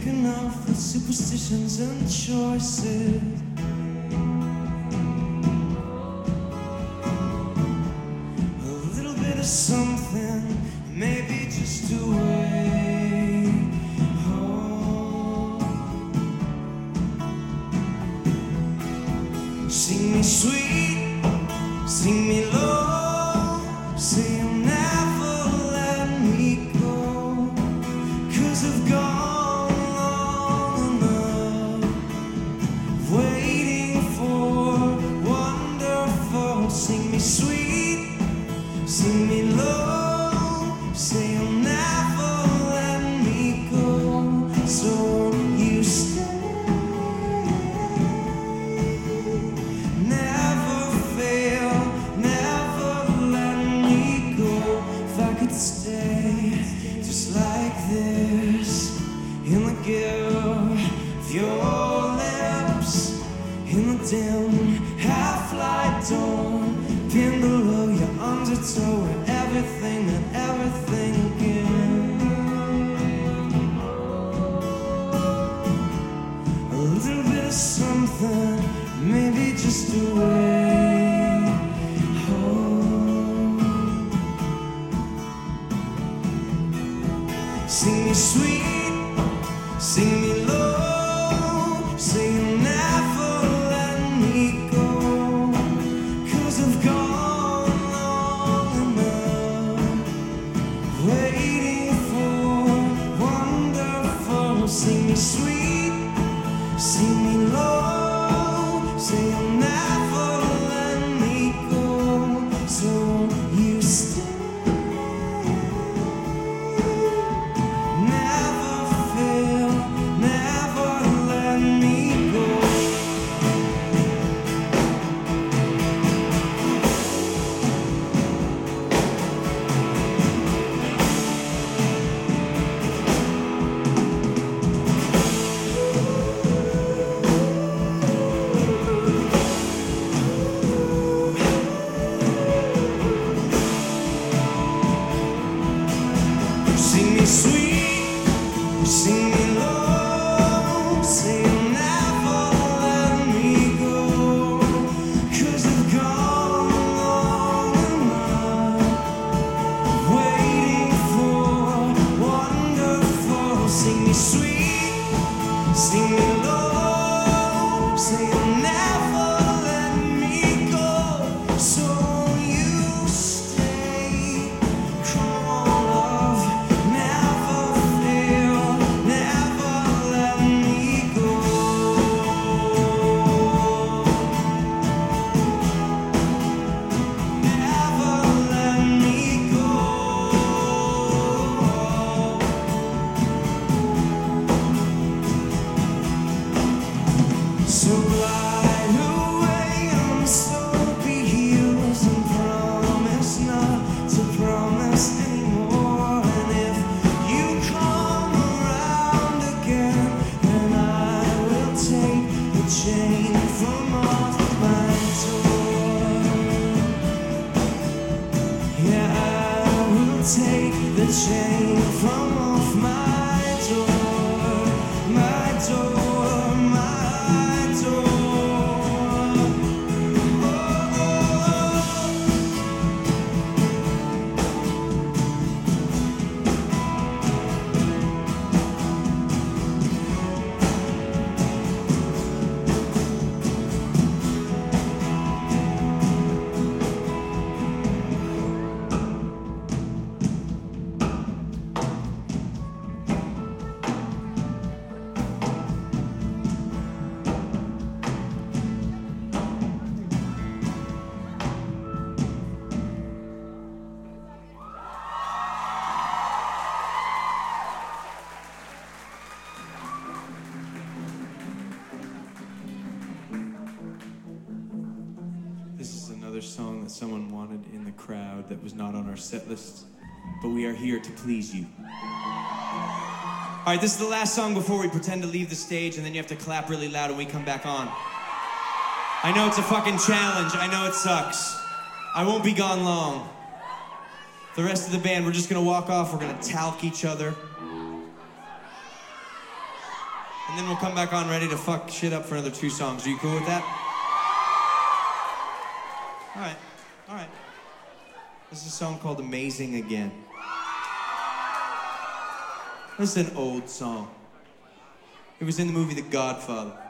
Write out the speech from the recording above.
enough with superstitions and choices. A little bit of something, maybe just a way home. Sing me sweet, sing me low, say you'll never let me go, 'cause I've gone long enough waiting for wonderful. Sing me sweet, sing me low, say you'll never let me go, so you stay. Never fail, never let me go. If I could stay just like this, in the gift of your lips, in the dim half-light dawn, pinned below your undertow, where everything and everything again. A little bit of something, maybe just a way home. Sing me sweet, sing me low, say you'll never let me go, 'cause I've gone long enough waiting for wonderful. Sing me sweet, sing me low, say you'll never let me go, so you stay. Never fail, never let me go. Sing me sweet, sing me low, say you'll never let me go, 'cause I've gone long enough waiting for wonderful. Sing me sweet, sing me low, say you'll never let me go, so you stay. Come on, love, never fail, never let me go. Never let me go. So glide away on the slopey heels and promise not to promise anymore. And if you come around again, then I will take the chain from off my door. Yeah, I will take the chain from off my door, my door, my door. Oh. This is another song that someone wanted in the crowd that was not on our set list, but we are here to please you. All right, this is the last song before we pretend to leave the stage, and then you have to clap really loud when we come back on. I know it's a fucking challenge. I know it sucks. I won't be gone long. The rest of the band, we're just gonna walk off. We're gonna talc each other. And then we'll come back on ready to fuck shit up for another 2 songs. Are you cool with that? All right, all right. This is a song called Amazing Again. This is an old song. It was in the movie The Godfather.